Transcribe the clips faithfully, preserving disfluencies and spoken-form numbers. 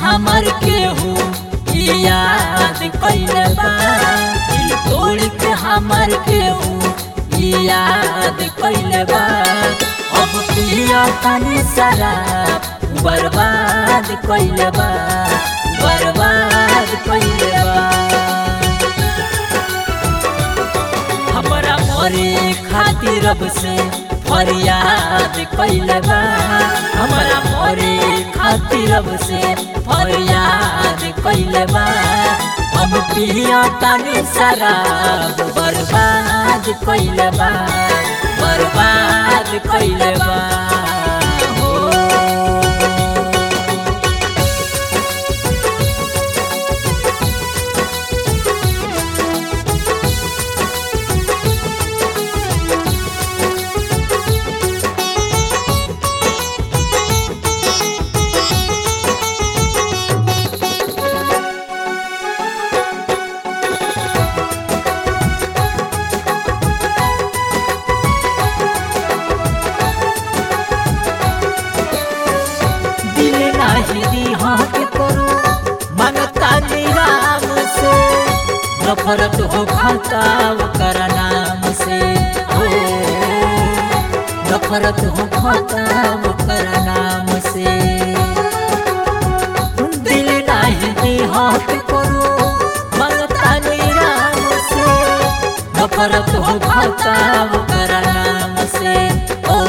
हमर केहू याद कइले बा, दिल तोड़ के हमर केहू याद कइले बा। अब पिया तनी शराब बर्बाद कइले बा, बर्बाद कइले बा। हमरा मरे खातिर रब से फरियाद कइले बा, हमरा मरे खातिर रब से फरियाद कइले बा। अब पिया तनी शराब बर्बाद कइले बा, बर्बाद कइले बा। नफरत हो खाता ओकर नाम से, हो नफरत हो खाता ओकर नाम से। दिल नाही देहात करो मगता राम से, नफरत हो खाता ओकर नाम से, ओ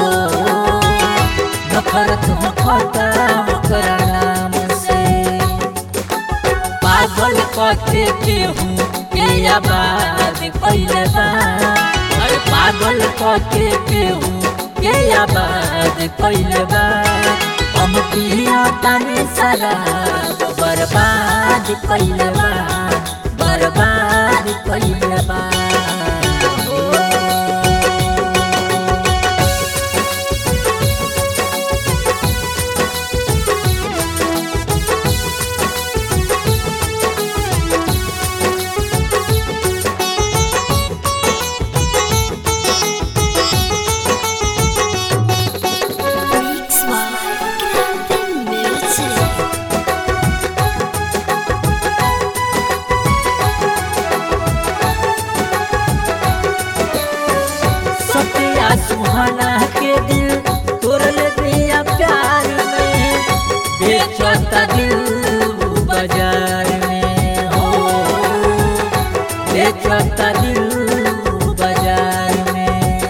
नफरत हो खाता ओकर नाम से। पागल कथे केहू आबाद कइले बा, अरे पागल कथे केहू के आबाद कइले बा। हम पिया तनी शराब बर्बाद कइले बा, बर्बाद कइले बा। सुहाना के दिल तोड़ल दिया प्यार में, बेचता दिल बाजार में, हो बेचता दिल बाजार में।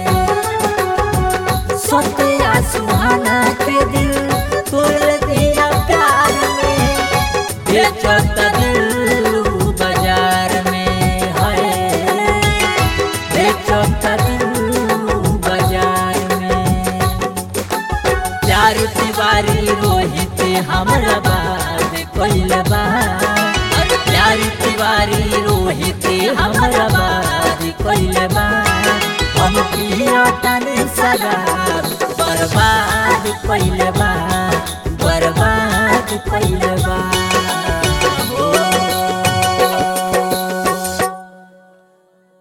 सत्या सुहाना के दिल तोड़ल दिया प्यार में, बेचता दिल बाजार में, है बेचता दिल। प्यारी रोहित हमरा बात कइले बा, अरे प्यारी तिवारी रोहित हमरा बात कइले बा। हम पिया तनी शराब बर्बाद कइले बा, बर्बाद कइले